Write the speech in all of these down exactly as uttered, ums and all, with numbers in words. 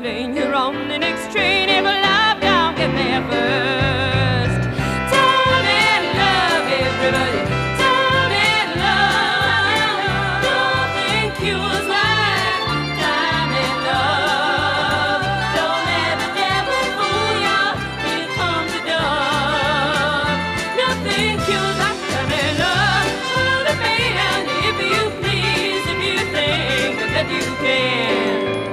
explain. You're on the next train. Every love down, get there first. Time and love, everybody. Time and love. Nothing cures like time and love. Don't let the devil fool ya. Here comes the dove. Nothing cures like time and love. Put a band if you please, if you think that you can.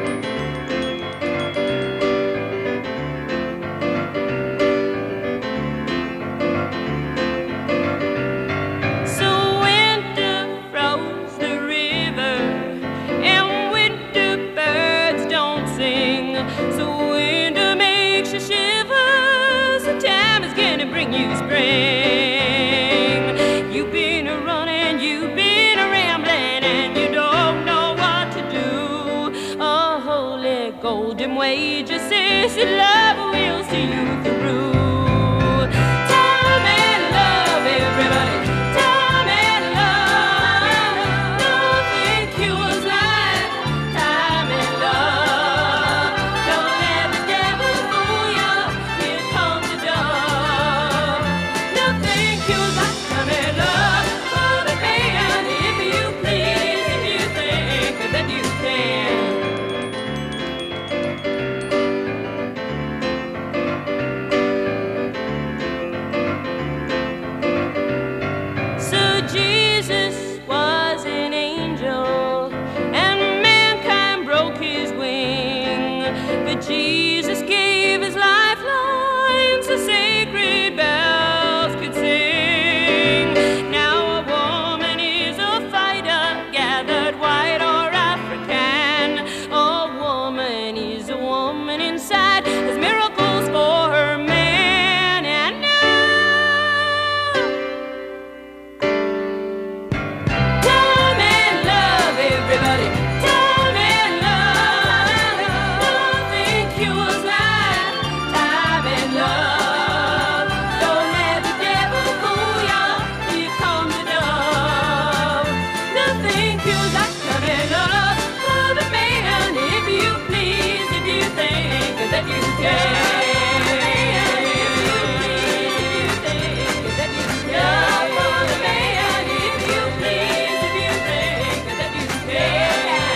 So winter froze the river, and winter birds don't sing. So winter makes you shiver. So time is gonna bring you spring. You've been a running, you've been a rambling, and you don't know what to do. A holy golden wager says that love will see you through. Time and love, everybody. Time and love. Nothing cures like time and love. Don't let the devil fool ya. Here comes the dove. Nothing cures like time and love. Put a band if you please, if you think that you can. So Jesus was an angel, and mankind broke his wing. But Jesus gave his lifeline so sacred bells could sing. Now a woman is a fighter, gathered white or African. A woman is a woman inside, has miracles for her man. And now time and love, everybody. Time and love. Nothing cures like time and love. Don't let the devil fool ya. Here comes the dove. Nothing cures like time and love. Love a man if you please, if you think that you can. Love for the man if you please, if you think that you can.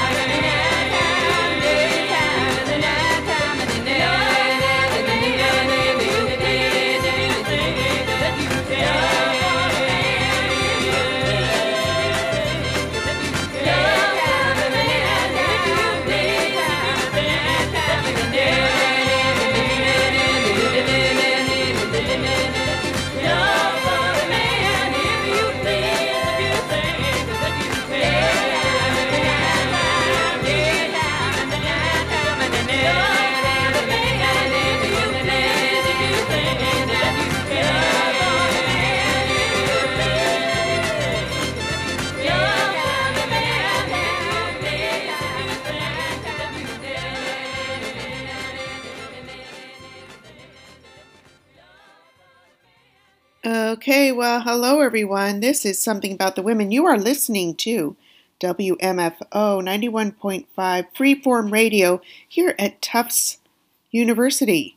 Okay, well, hello everyone. This is Something About the Women. You are listening to W M F O ninety-one point five Freeform Radio here at Tufts University.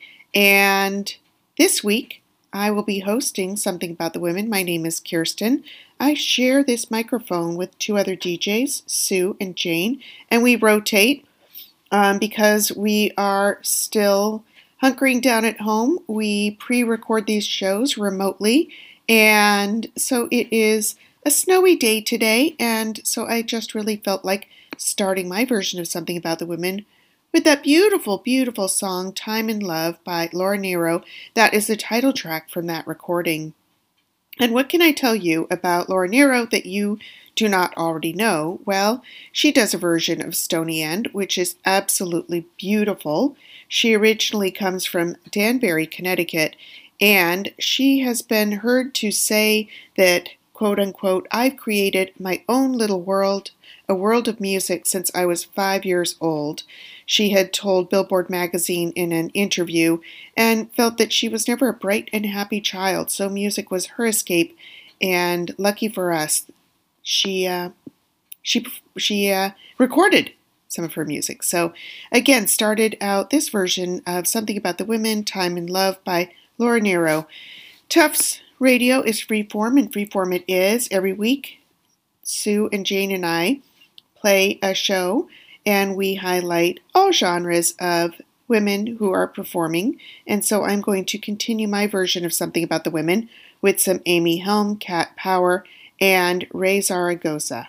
And this week, I will be hosting Something About the Women. My name is Kirsten. I share this microphone with two other D Js, Sue and Jane, and we rotate um, because we are still hunkering down at home. We pre-record these shows remotely, and so it is a snowy day today, and so I just really felt like starting my version of Something About the Women with that beautiful, beautiful song, Time and Love by Laura Nyro. That is the title track from that recording. And what can I tell you about Laura Nyro that you do not already know? Well, she does a version of Stony End, which is absolutely beautiful. She originally comes from Danbury, Connecticut, and she has been heard to say that, quote unquote, I've created my own little world, a world of music since I was five years old. She had told Billboard magazine in an interview and felt that she was never a bright and happy child, so music was her escape, and lucky for us, she uh, she she uh, recorded some of her music. So again, started out this version of Something About the Women, Time and Love by Laura Nyro. Tufts Radio is freeform, and freeform it is. Every week, Sue and Jane and I play a show, and we highlight all genres of women who are performing. And so I'm going to continue my version of Something About the Women with some Amy Helm, Cat Power, and Ray Zaragoza.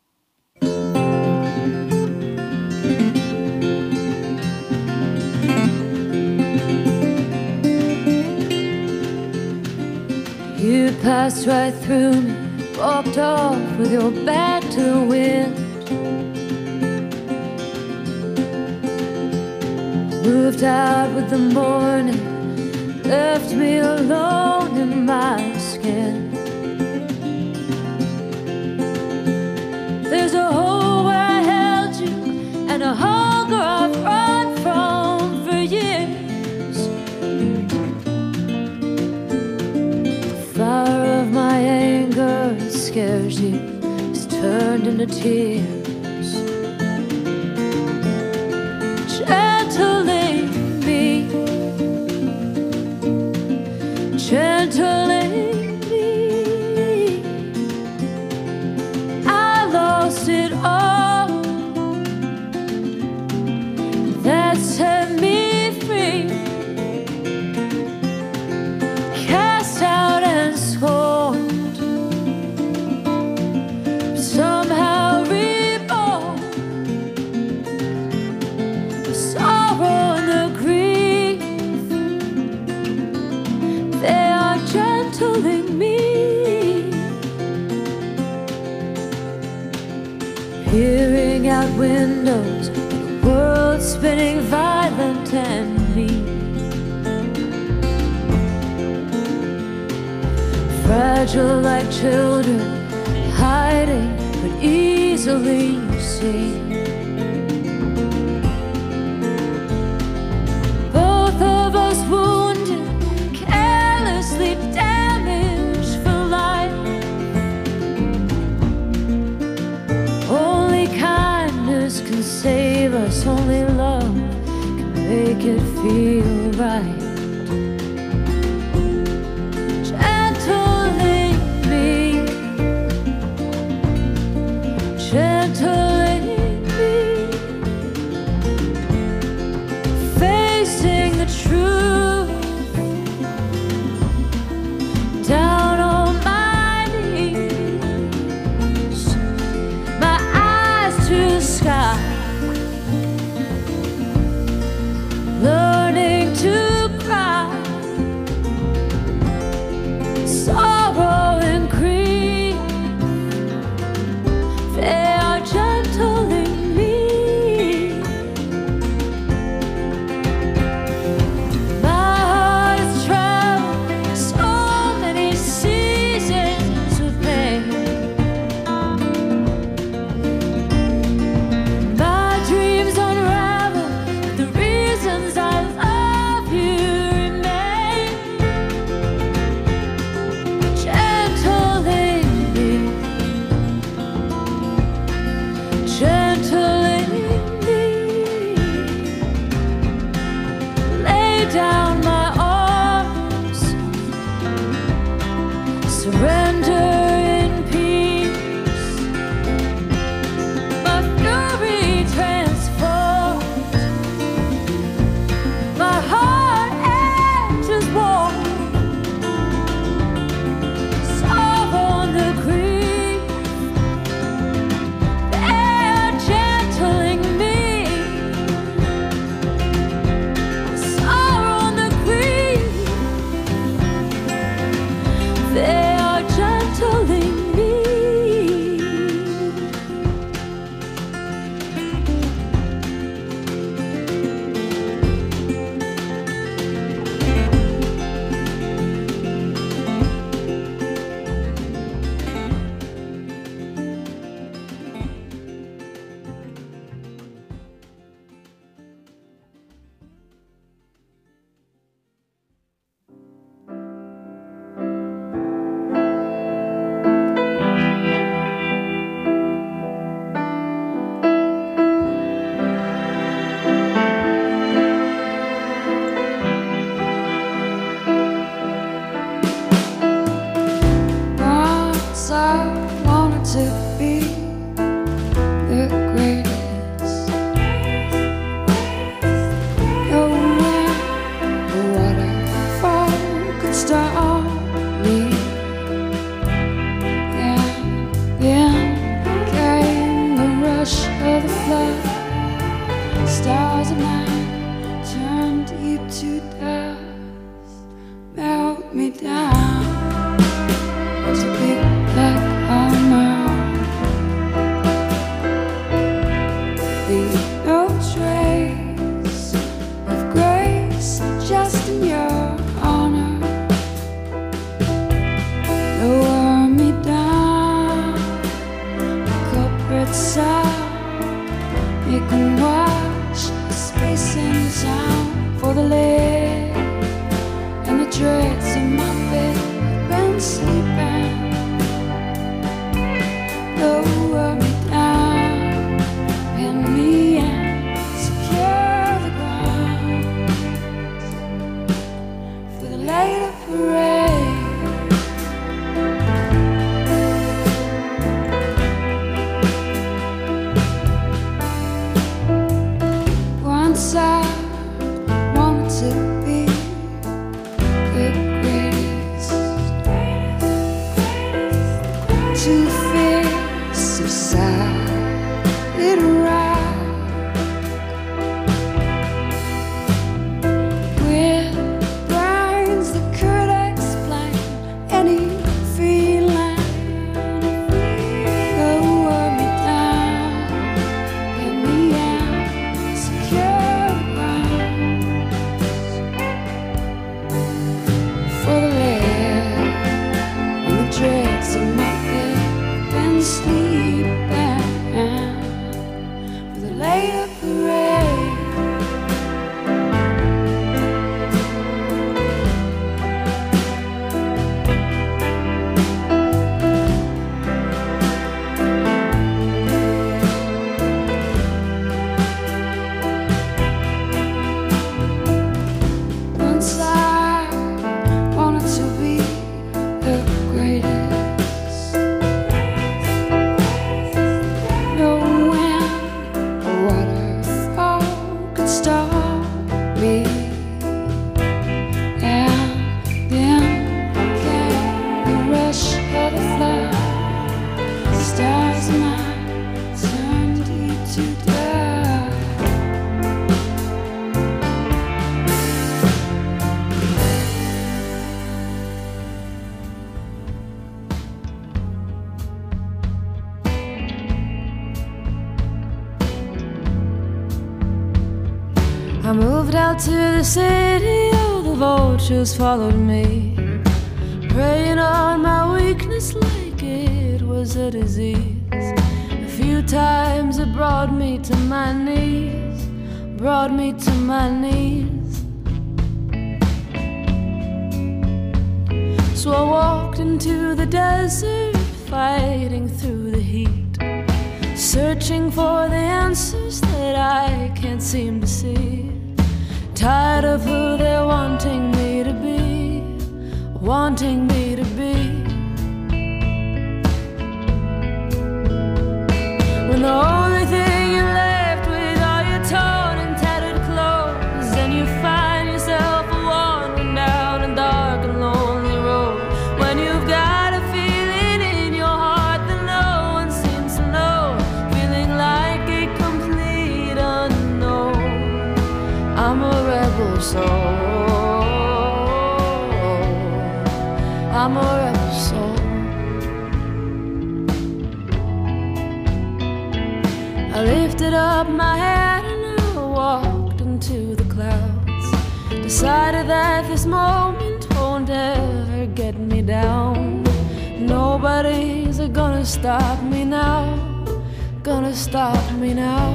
You passed right through me, walked off with your back to the wind. Moved out with the morning, left me alone in my skin. There's a hole where I held you, and a hunger I've run from for years. The fire of my anger scares you, it's turned into tears. Gentling me, gentling me, I lost it all. That set me free, cast out and scorned, somehow reborn. The sorrow and the grief, they are gentling me. Peering out windows, the world spinning violent and mean. Fragile like children, hiding but easily seen. Both of us wounded, carelessly damaged for life. Only kindness can save us, only love can make it feel right. Gentling me, gentling me, facing the truth, down on my knees, my eyes to the sky, learning to cry. Stars of mine turn deep to dust, melt me down to big black armor. Leave no trace of grace, just in your honor. Lower me down, corporate side. You can watch the space and sound for the lead and the dreads in my bed. I've been sleeping. Lower me down, pin me and secure the ground for the later parade. Once I wanted to be the greatest, to face society right, with brains that could explain any feeling. Lower me down, pin me and secure the ground for the lead and the dregs in my bed. Been sleeping for the later parade. Once I wanted to be the greatest. No wind or waterfall could stop me. And then came the rush of the flood. Stars mine turned deep to dust. I moved out to the city, all the vultures followed me, preying on my weakness like it was a disease. A few times it brought me to my knees, brought me to my knees. So I walked into the desert, fighting through the heat, searching for the answers that I can't seem to see. Tired of who they're wanting me to be, wanting me to be. When the only thing you're left with are your torn and tattered clothes, and you find yourself wandering down a dark and lonely road. When you've got a feeling in your heart that no one seems to know, feeling like a complete unknown. I'm a rebel soul, I'm a rebel soul. I lifted up my head and I walked into the clouds, decided that this moment won't ever get me down. Nobody's gonna stop me now, gonna stop me now.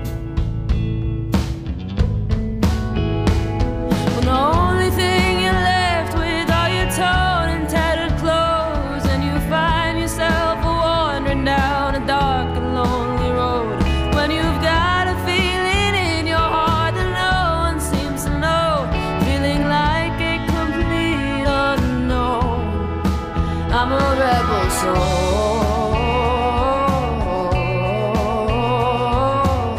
When the only thing you're left with are your torn and tattered clothes, and you find yourself wandering down a dark and lonely road. When you've got a feeling in your heart that no one seems to know, feeling like a complete unknown. I'm a rebel soul,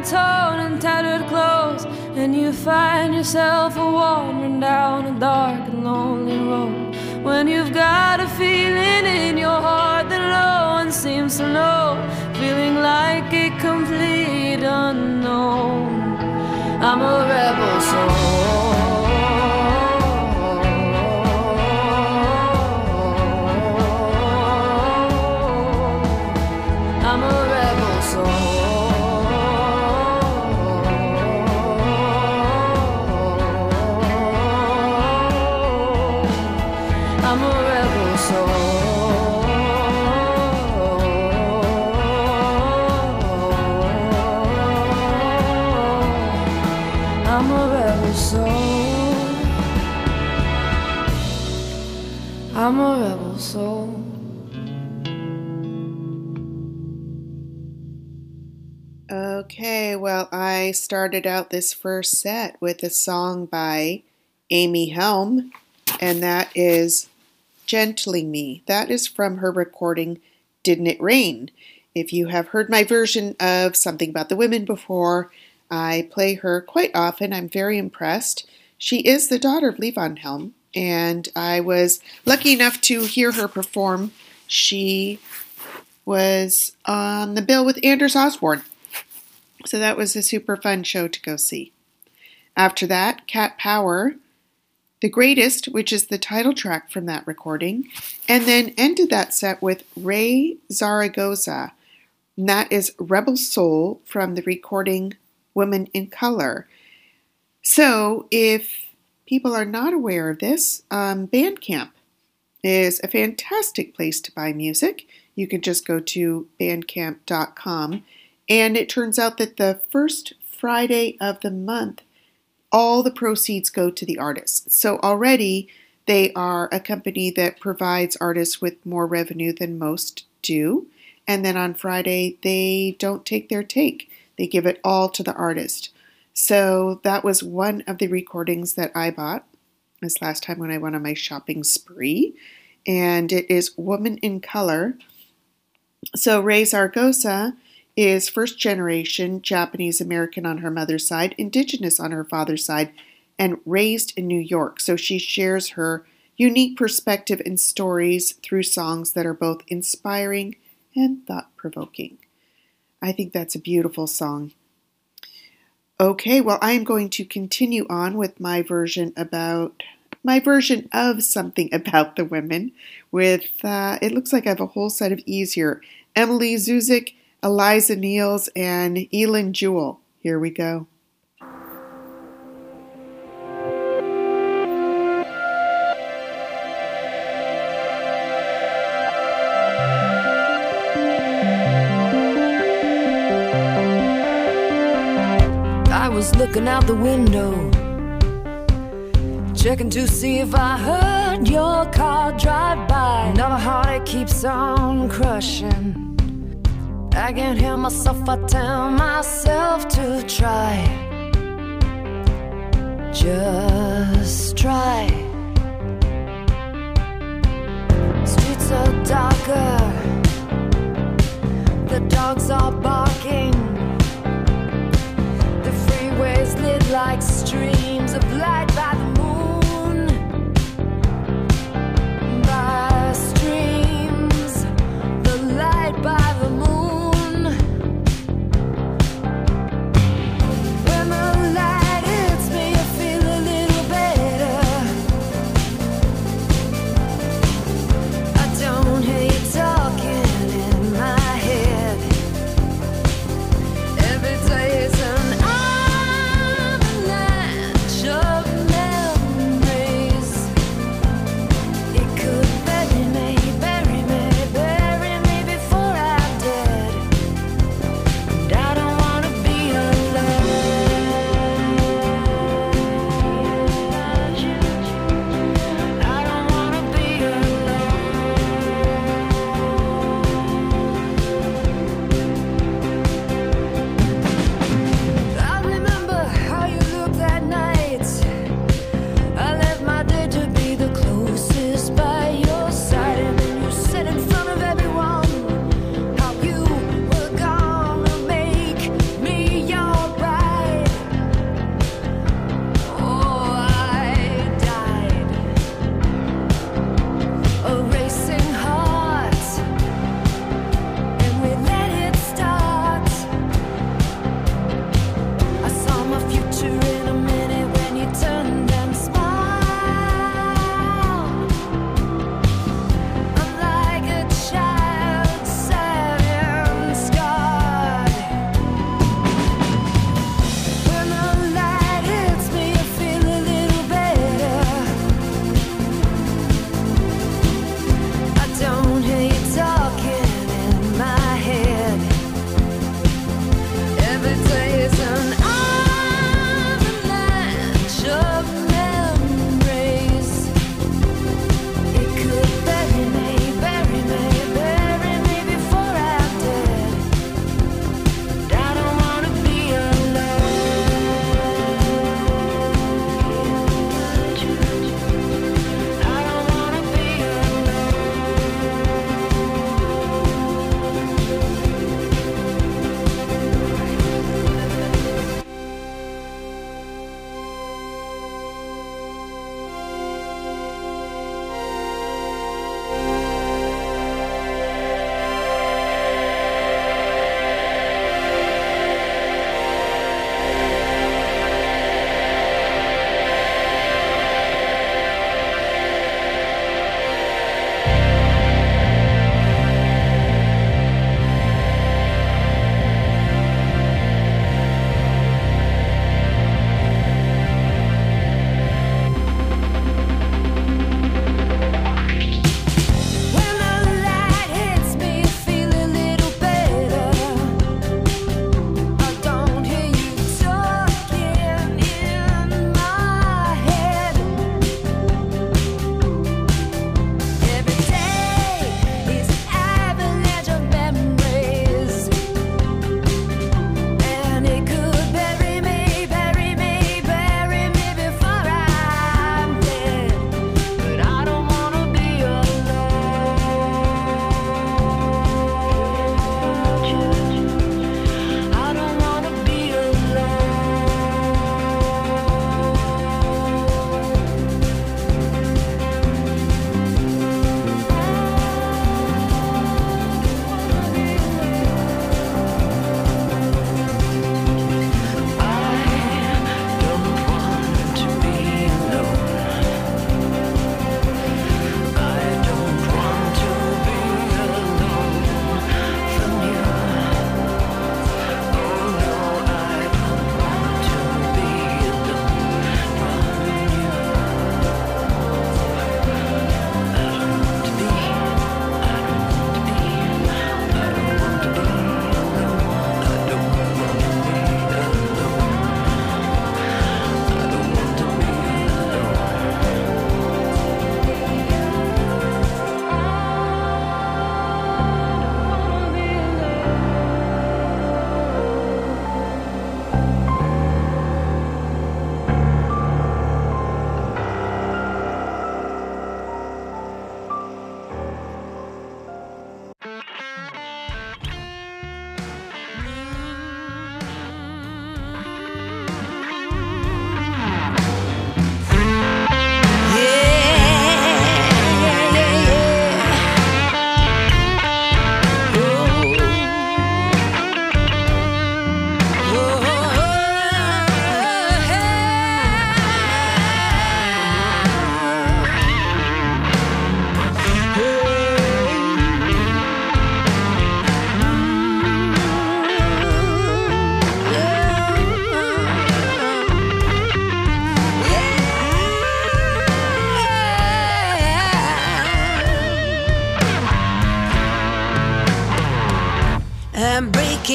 torn and tattered clothes, and you find yourself wandering down a dark and lonely road. When you've got a feeling in your heart that no one seems to know, feeling like a complete unknown. I'm a rebel soul. I'm a rebel soul. I'm a rebel soul. I'm a rebel soul. I'm a rebel soul. Okay, well, I started out this first set with a song by Amy Helm, and that is Gentling Me. That is from her recording Didn't It Rain? If you have heard my version of Something About the Women before, I play her quite often. I'm very impressed. She is the daughter of Levon Helm, and I was lucky enough to hear her perform. She was on the bill with Anders Osborne. So that was a super fun show to go see. After that, Cat Power, The Greatest, which is the title track from that recording, and then ended that set with Ray Zaragoza, and that is Rebel Soul from the recording Woman in Color. So if people are not aware of this, um, Bandcamp is a fantastic place to buy music. You can just go to bandcamp dot com. And it turns out that the first Friday of the month, all the proceeds go to the artists. So already they are a company that provides artists with more revenue than most do. And then on Friday, they don't take their take. They give it all to the artist. So that was one of the recordings that I bought this last time when I went on my shopping spree. And it is Woman in Color. So Ray Zaragoza is first generation Japanese American on her mother's side, indigenous on her father's side, and raised in New York. So she shares her unique perspective and stories through songs that are both inspiring and thought-provoking. I think that's a beautiful song. Okay, well, I'm going to continue on with my version about my version of Something About the Women with, uh, it looks like I have a whole set of E's here. Emily Zuzik, Eliza Niels, and Elin Jewell. Here we go. I was looking out the window, checking to see if I heard your car drive by. Another heartache keeps on crushing. I can't hear myself, I tell myself to try. Just try. Streets are darker, the dogs are barking, the freeways lit like streams of light by the moon. By streams, the light by the moon.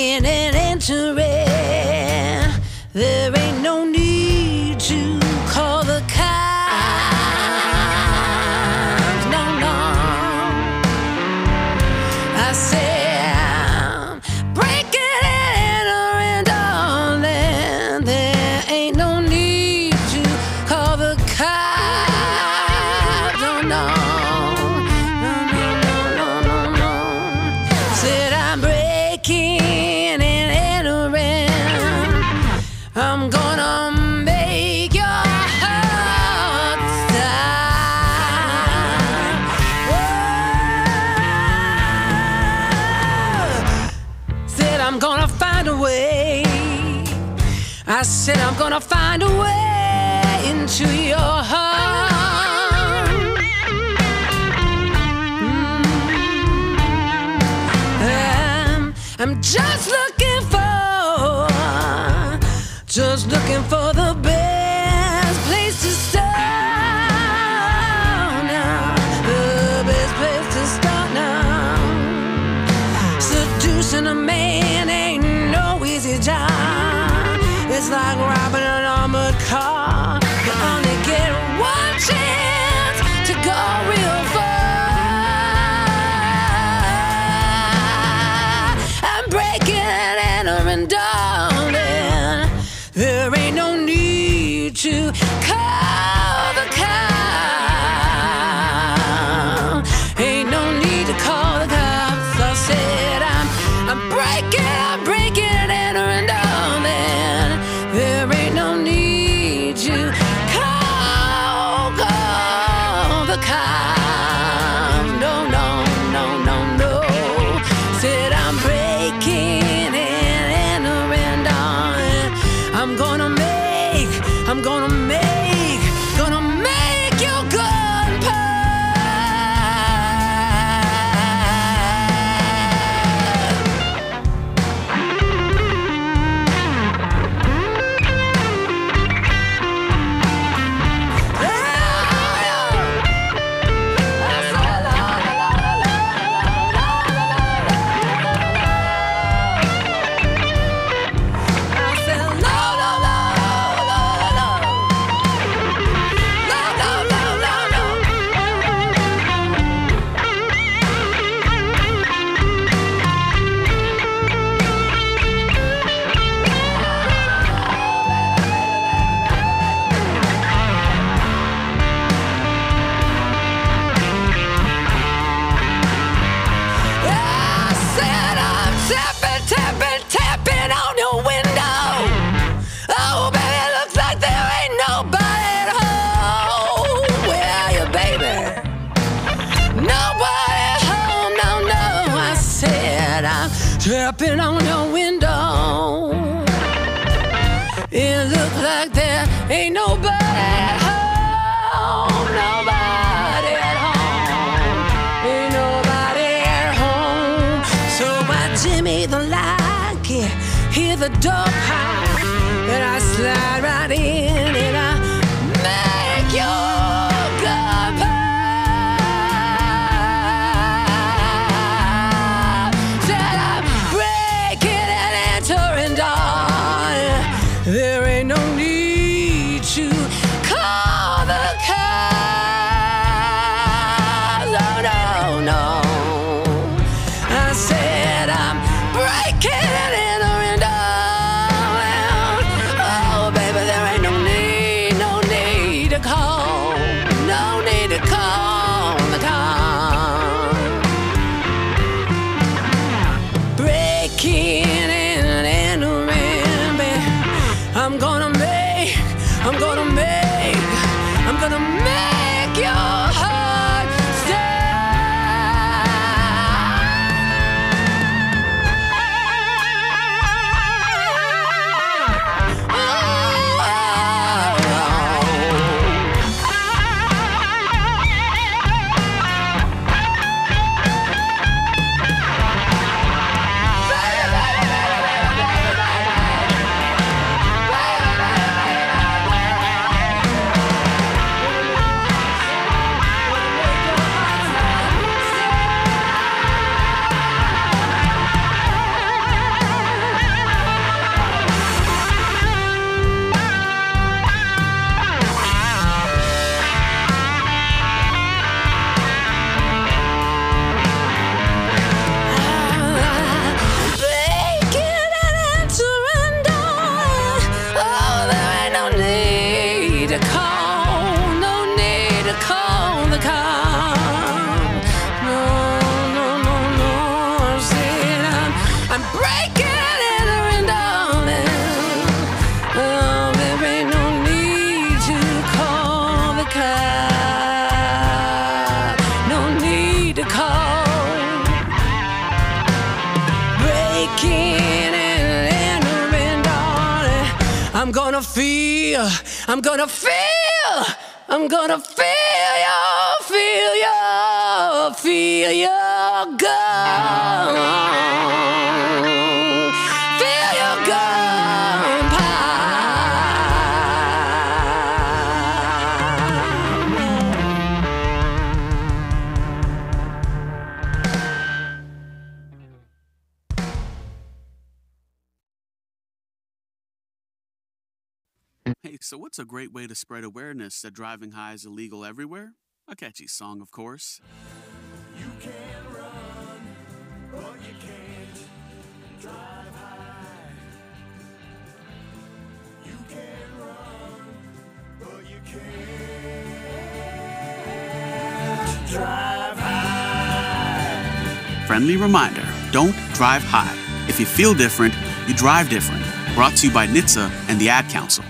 breaking and entering. There ain't no need to call the cops. No, no. I said, breaking and entering, darling. There ain't no need to call the cops. No, no. No, no, no, no, no, no. Said I'm breaking and entering. I'm gonna make your heart stop. Whoa. Said I'm gonna find a way. I said I'm gonna find a way into your heart. Mm. Um, I'm just looking for Just looking for the best place to start now. The best place to start now. Seducing a man ain't no easy job. It's like robbing an armored car. You only get one chance to go real far. I'm breaking and entering, darling. There ain't no need to call the cops. Ain't no need to call the cops. I said I'm, I'm breaking, I'm breaking and entering, darling. There ain't no need to call, call the cops. No, no, no, no, no. Said I'm breaking and entering, darling. I'm gonna make, I'm gonna make, gonna make your gun pop. Tapping on your window. It looks like there ain't nobody at home. Nobody at home. Ain't nobody at home. So I jimmy the lock, yeah, hear the door pop, and I slide right in and I make your gun pop. There ain't no need to call the cops. Oh, no, no. I said I'm breaking and entering, darling. Oh, baby, there ain't no need, no need to call I'm gonna feel, I'm gonna feel, I'm gonna feel you, feel you, feel you gone. Feel you gone, pie. Hey, so what's a great way to spread awareness that driving high is illegal everywhere? A catchy song, of course. You can run, but you can't drive high. You can run, but you can't drive high. Friendly reminder, don't drive high. If you feel different, you drive different. Brought to you by N H T S A and the Ad Council.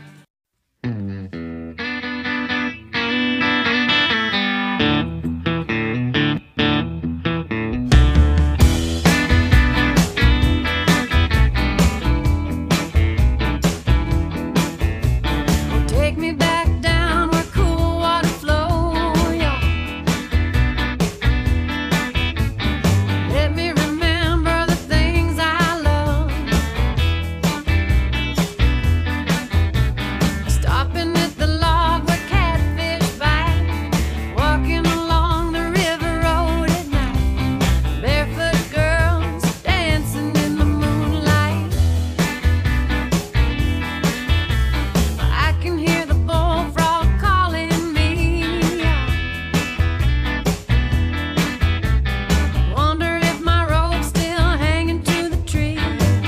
Take me back down where cool water flows, yeah. Let me remember the things I love. Stopping at the log where catfish bite, walking along the river road at night. Barefoot girls dancing in the moonlight. I can hear the bullfrog calling me. Wonder if my rope's still hanging to the tree.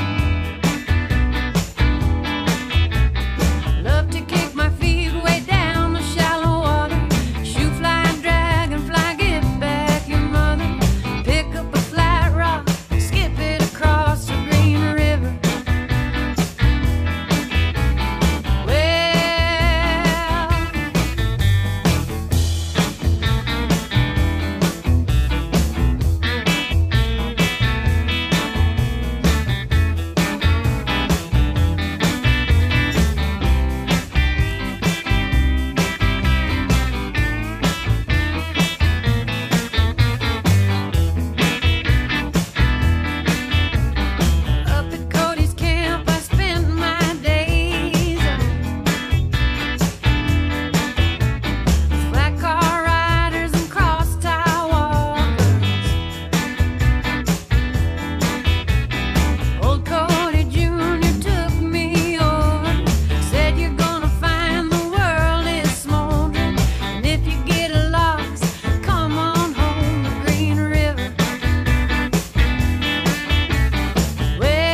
Love to kick my feet way down the shallow water. Shoot, fly, dragonfly, get back your mother. Pick up a flat rock, skip it across the green river. Well, up at Cody's camp, I spent my days. Flat car riders and cross tie walkers. Old Cody Junior took me over. Said you're gonna find the world is smoldering. And if you get lost, come on home to Green River. Well,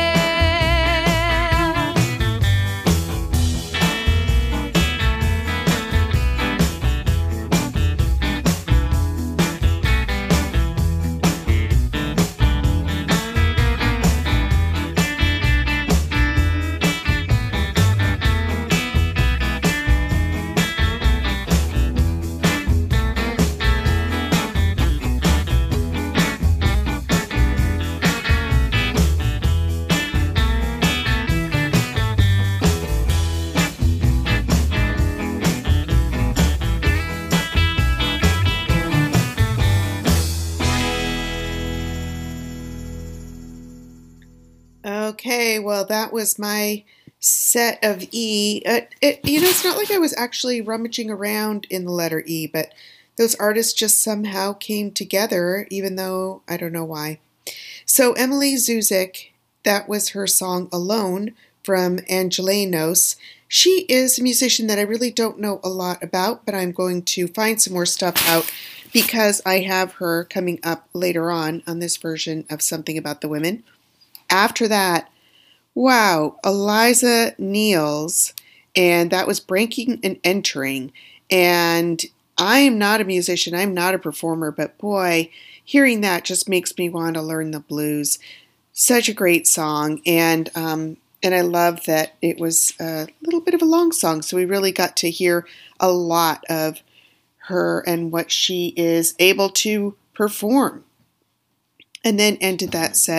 Okay, well, that was my set of E. Uh, it, you know, it's not like I was actually rummaging around in the letter E, but those artists just somehow came together, even though I don't know why. So Emily Zuzik, that was her song Alone from Angelenos. She is a musician that I really don't know a lot about, but I'm going to find some more stuff out because I have her coming up later on on this version of Something About the Women. After that, wow, Eliza Niels, and that was Breaking and Entering. And I am not a musician, I'm not a performer, but boy, hearing that just makes me want to learn the blues. Such a great song, and um, and I love that it was a little bit of a long song, so we really got to hear a lot of her and what she is able to perform. And then ended that set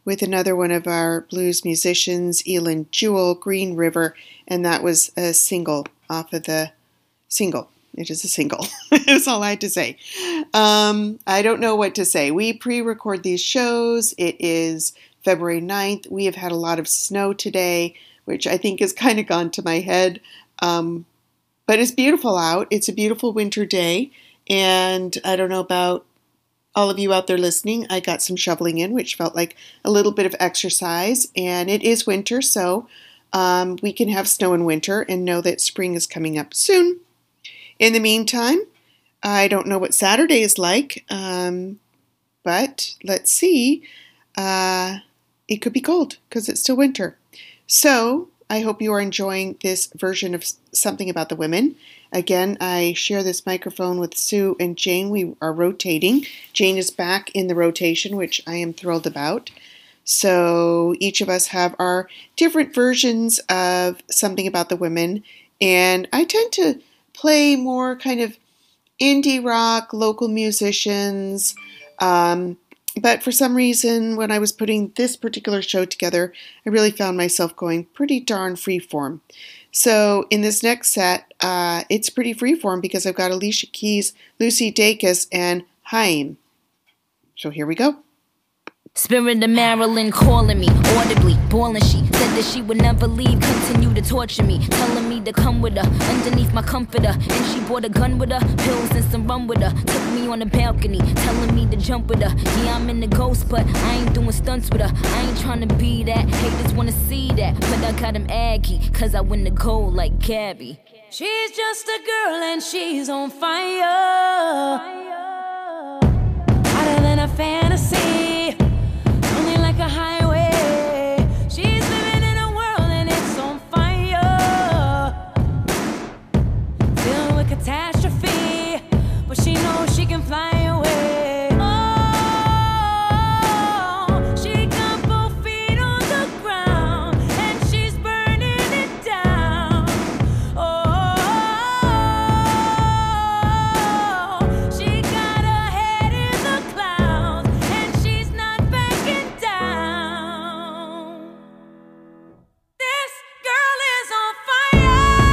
with another one of our blues musicians, Elin Jewell, Green River, and that was a single off of the single. It is a single. That's all I had to say. Um, I don't know what to say. We pre-record these shows. It is February ninth. We have had a lot of snow today, which I think has kind of gone to my head. Um, but it's beautiful out. It's a beautiful winter day. And I don't know about all of you out there listening. I got some shoveling in, which felt like a little bit of exercise. And it is winter, so um, we can have snow in winter and know that spring is coming up soon. In the meantime, I don't know what Saturday is like, um, but let's see. Uh, it could be cold because it's still winter. So I hope you are enjoying this version of Something About the Women. Again, I share this microphone with Sue and Jane. We are rotating. Jane is back in the rotation, which I am thrilled about. So each of us have our different versions of Something About the Women, and I tend to play more kind of indie rock, local musicians, um, but for some reason, when I was putting this particular show together, I really found myself going pretty darn freeform. So in this next set, uh, it's pretty freeform because I've got Alicia Keys, Lucy Dacus, and Haim. So here we go. Spirit of Marilyn calling me audibly, boiling. She said that she would never leave, continue to torture me, telling me to come with her underneath my comforter. And she brought a gun with her, pills and some rum with her. Took me on the balcony, telling me to jump with her. Yeah, I'm in the ghost, but I ain't doing stunts with her. I ain't trying to be that, haters wanna see that, but I got him aggy, cause I win the gold like Gabby. She's just a girl and she's on fire, hotter than a fantasy, only like a highway. She's living in a world and it's on fire, filled with catastrophe, but she knows she can fly away. Oh, she got both feet on the ground and she's burning it down. Oh, she got her head in the clouds and she's not backing down. This girl is on fire.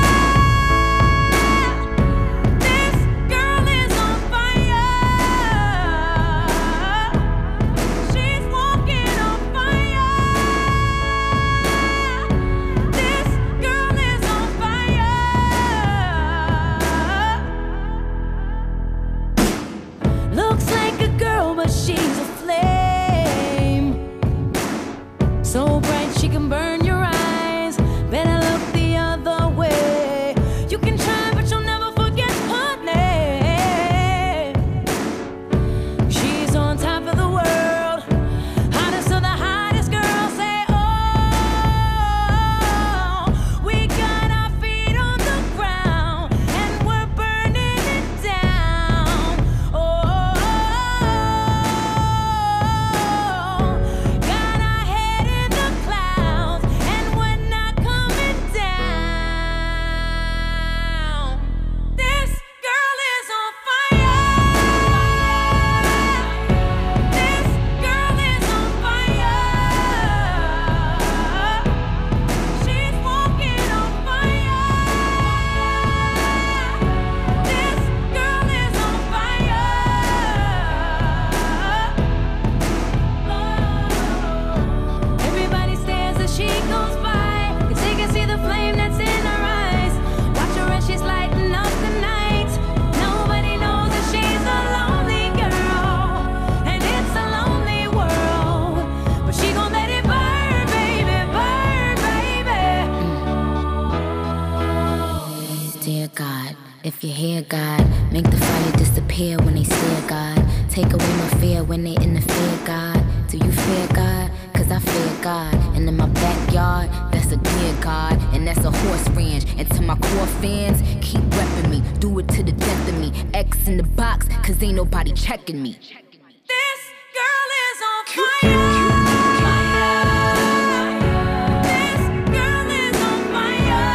This girl is on fire. She's walking on fire. This girl is on fire. Looks like a girl, but she's a flame. So bright she can burn your eyes. Better look the other way. You can try, but you'll never forget her name. She's on top of the world, hottest of the hottest girls. Say, oh, we got our feet on the ground and we're burning it down. Oh, got our head in the clouds and we're not coming down. This girl is on fire. This girl is on fire. She's walking on fire. This girl is on fire. Everybody stares as she goes by, 'cause they can see the flame that's in her eyes. Watch her as she's lighting up the night. Nobody knows that she's a lonely girl, and it's a lonely world. But she gon' let it burn, baby, burn, baby. Dear God, if you hear God, make the fire disappear when they stare, God. Take away my fear when they interfere, God. Do you fear God? Cause I fear God. And in my backyard, that's a dear God. And that's a horse ranch. And to my core fans, keep repping me. Do it to the death of me. X in the box, cause ain't nobody checking me. This girl is on fire. This girl is on fire.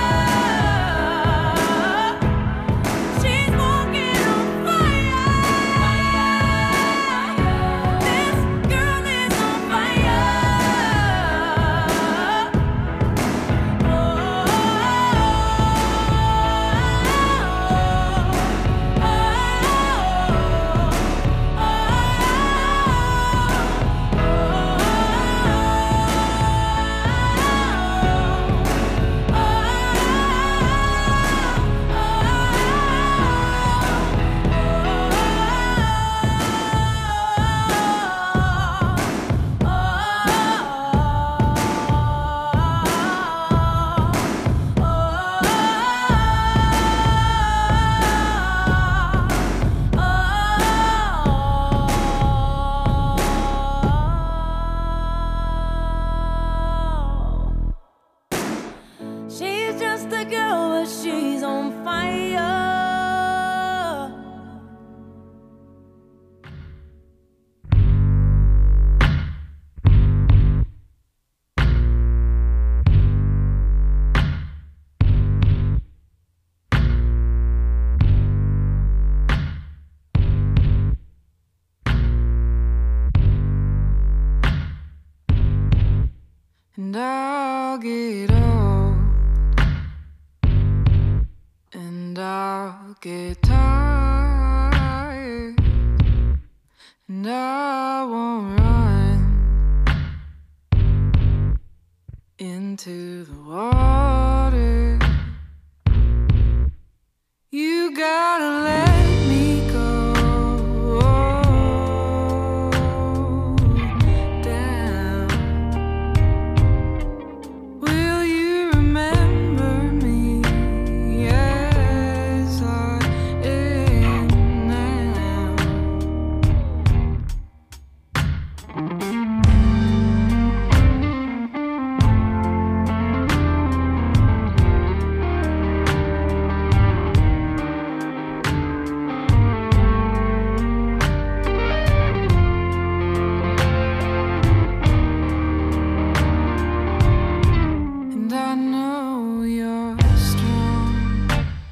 She's walking on fire. This girl is on fire. just a girl, but she's on fire. And I'll get old, and I'll get tired, and I won't run into the water. You gotta let me go down. Will you remember me as I am now? And I know you're strong.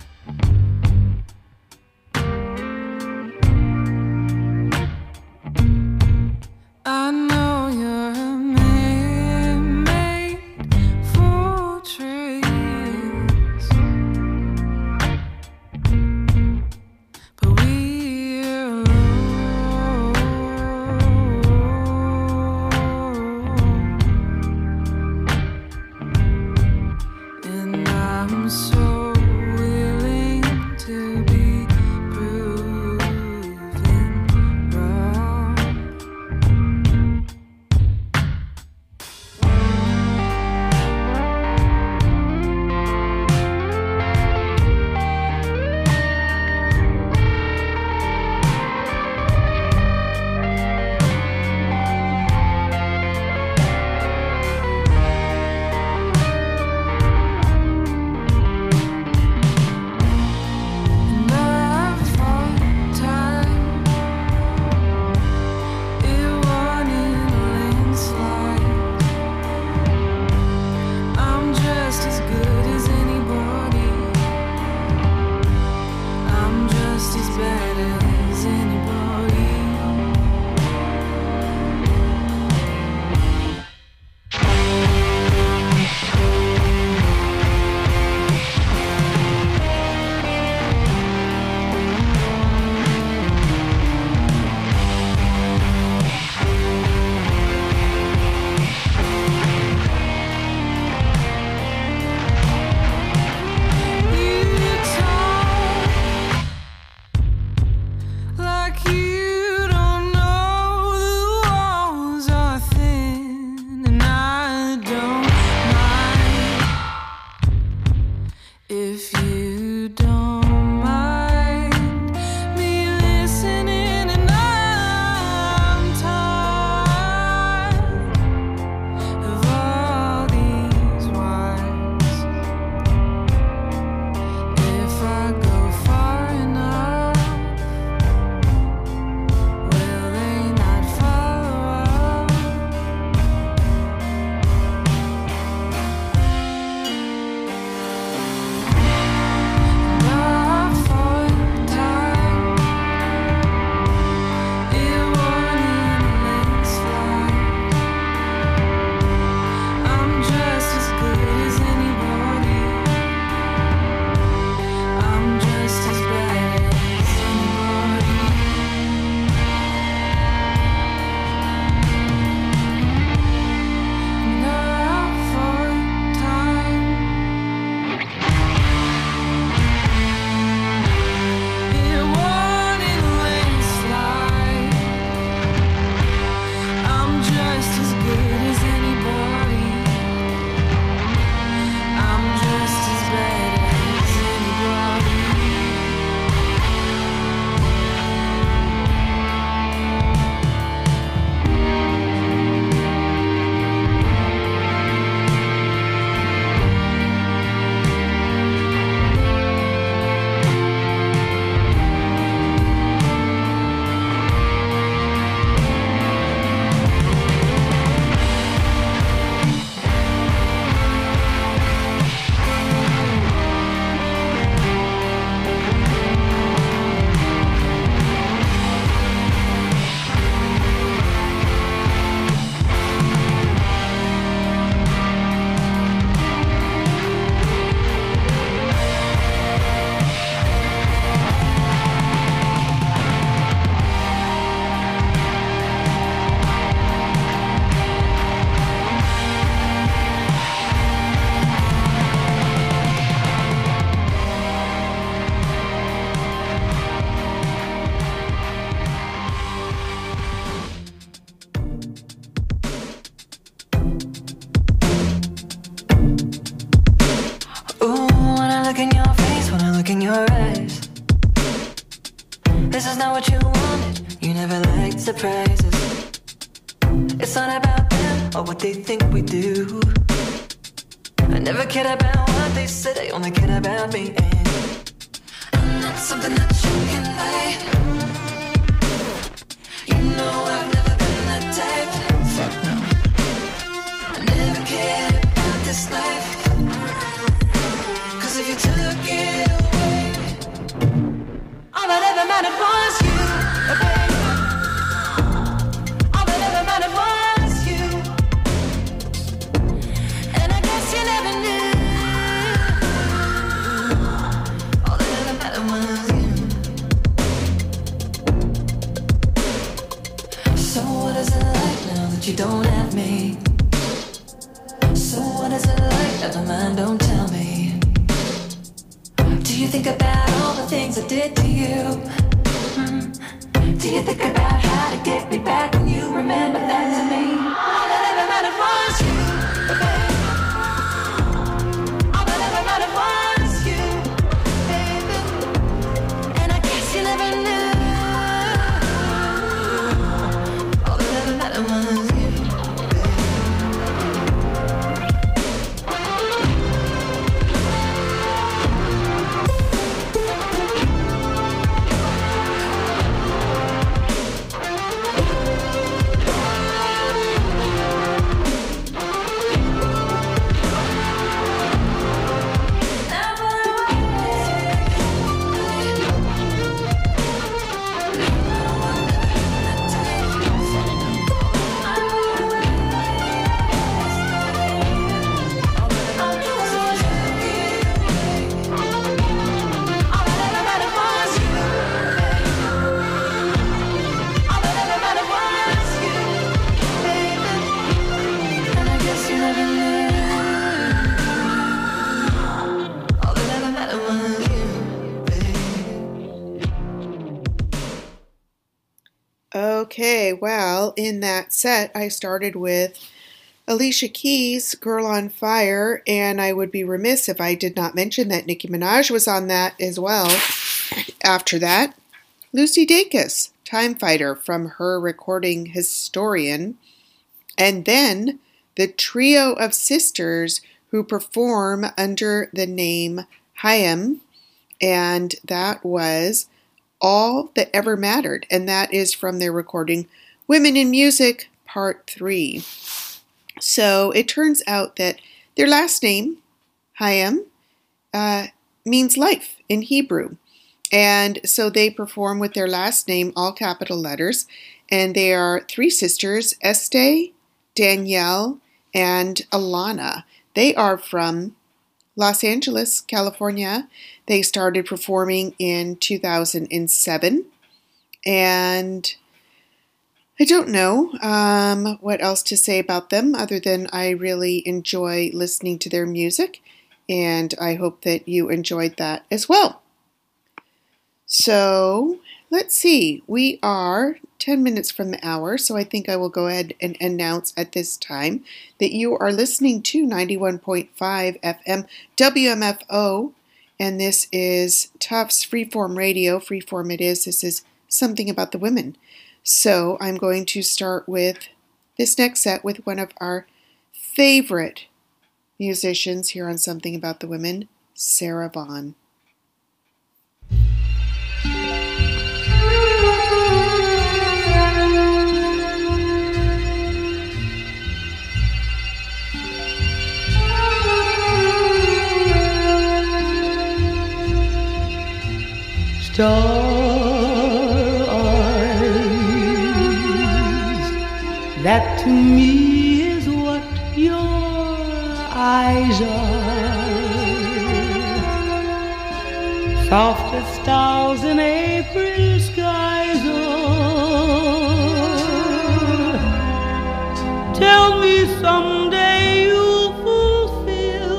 I know you're a man made for trails, but we're alone. And I'm so willing to be proven wrong. in your eyes. This is not what you wanted. You never liked surprises. It's not about them or what they think we do. I never cared about what they said, I only cared about me. And I'm not something that you can buy. You know I've never been that type. Fuck no. I never cared about this life. Cause if you took it away, all that ever mattered was you, baby. All that ever mattered was you. And I guess you never knew. All that ever mattered was you. So what is it like now that you don't have me? So what is it like? Never mind, don't tell me. Do you think about all the things I did to you? Hmm. Do you think about how to get me back when you remember that to me? All that ever mattered was you, baby. All that ever mattered was you, baby. And I guess you never knew. All that ever mattered was you. Okay, well, in that set, I started with Alicia Keys' Girl on Fire, and I would be remiss if I did not mention that Nicki Minaj was on that as well. After that, Lucy Dacus, Time Fighter, from her recording Historian, and then the trio of sisters who perform under the name Haim, and that was All That Ever Mattered, and that is from their recording Women in Music Part three. So it turns out that their last name, Haim, uh, means life in Hebrew. And so they perform with their last name, all capital letters, and they are three sisters, Estee, Danielle, and Alana. They are from Los Angeles, California. They started performing in two thousand seven, and I don't know um, what else to say about them other than I really enjoy listening to their music, and I hope that you enjoyed that as well. So let's see, we are ten minutes from the hour, so I think I will go ahead and announce at this time that you are listening to ninety-one point five F M W M F O, and this is Tufts Freeform Radio. Freeform it is. This is Something About the Women. So I'm going to start with this next set with one of our favorite musicians here on Something About the Women, Sarah Vaughan. Star eyes, that to me is what your eyes are. Soft as stars in April skies are. Tell me someday you'll fulfill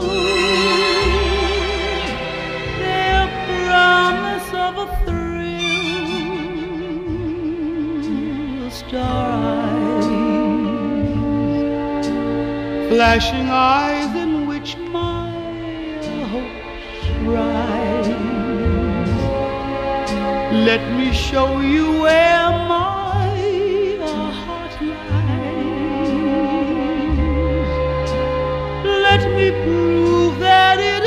their promise of a thrill. Star eyes, flashing eyes in which my hopes rise. Let me show you where my heart lies. Let me prove that it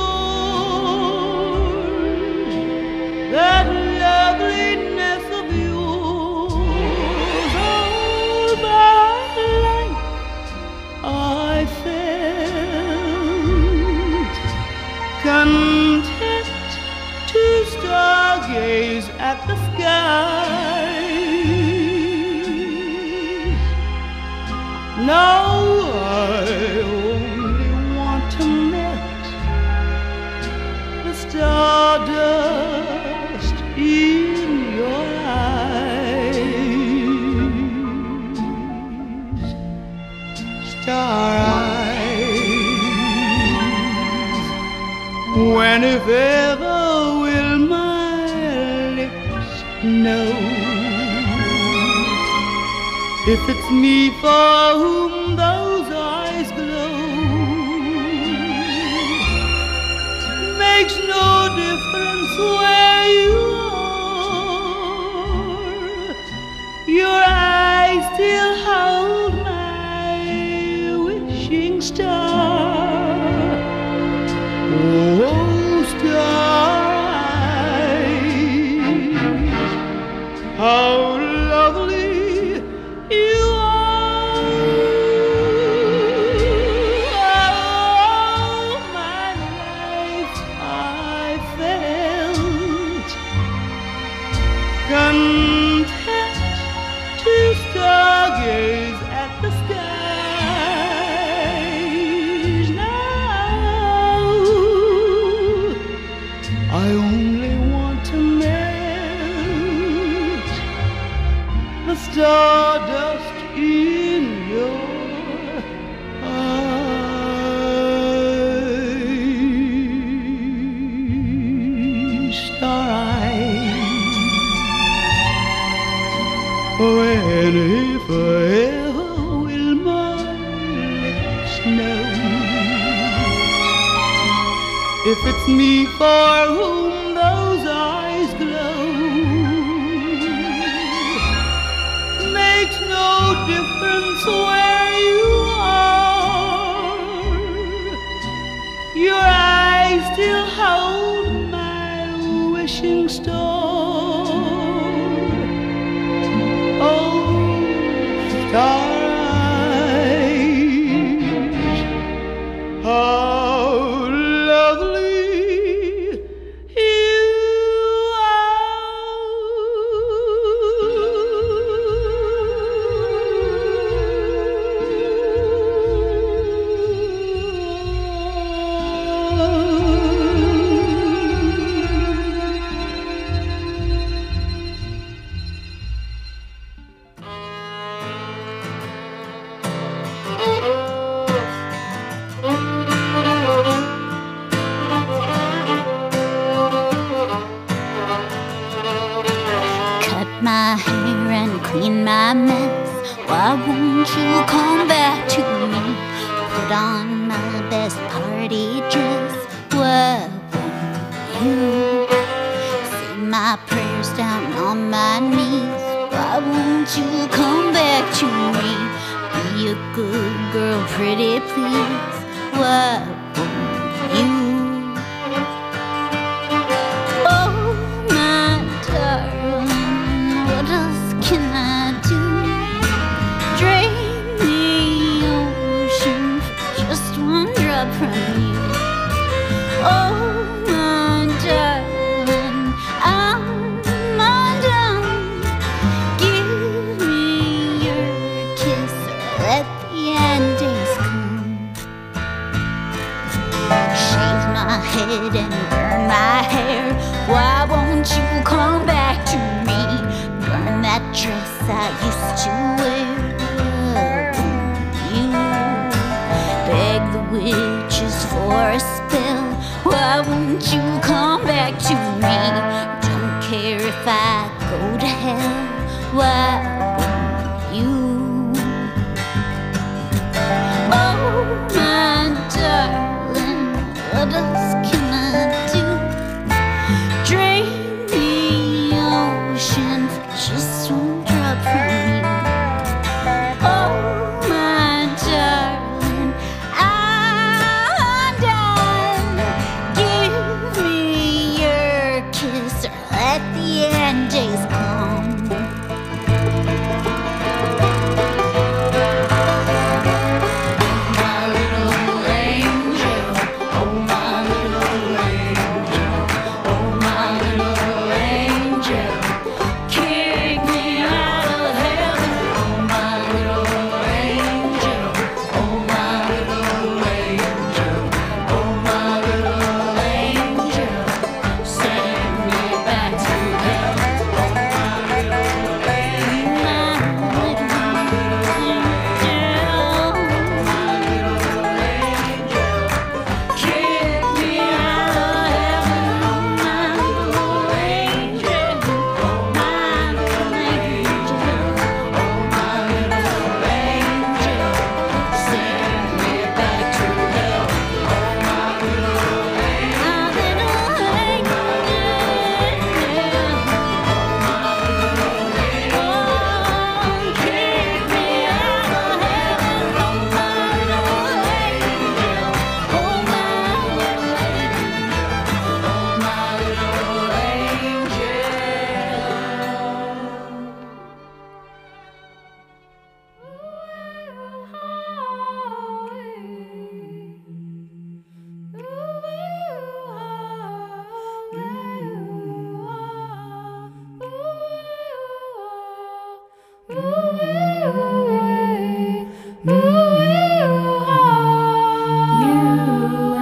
adores that loveliness of yours. All my life I felt content to stargaze at the skies. Now I only want to melt the stardust in your eyes. Star eyes, when if ever will my lips know if it's me for whom those eyes glow. Makes no difference where you are, your eyes still hold my wishing star. Oh, star eyes, how lovely you are. All my life I felt content to stargaze at the skies. Now I only want to melt the stardust in your eyes. Star eyes, when if ever will my lips know if it's me for whom those eyes glow. Makes no difference where you are, your eyes still hold my wishing star. Oh, star eyes, how lovely you Cut my hair and clean my mess. Why won't you come back to me? Put on my best party dress. Why won't you say my prayers down on my knees? Why won't you come back to me? Be a good girl, pretty please. Why won't you? Oh, my darling, what else can I do? Drain the ocean for just one drop from you. Oh, my darling, I'm undone. Give me your kiss or let the end days come. Shave my head and burn my hair. Why won't you come back to me? Burn that dress I used to wear. You beg the witches for a spell. Why won't you come back to me? Don't care if I go to hell. Why won't you? Oh, my darling, what else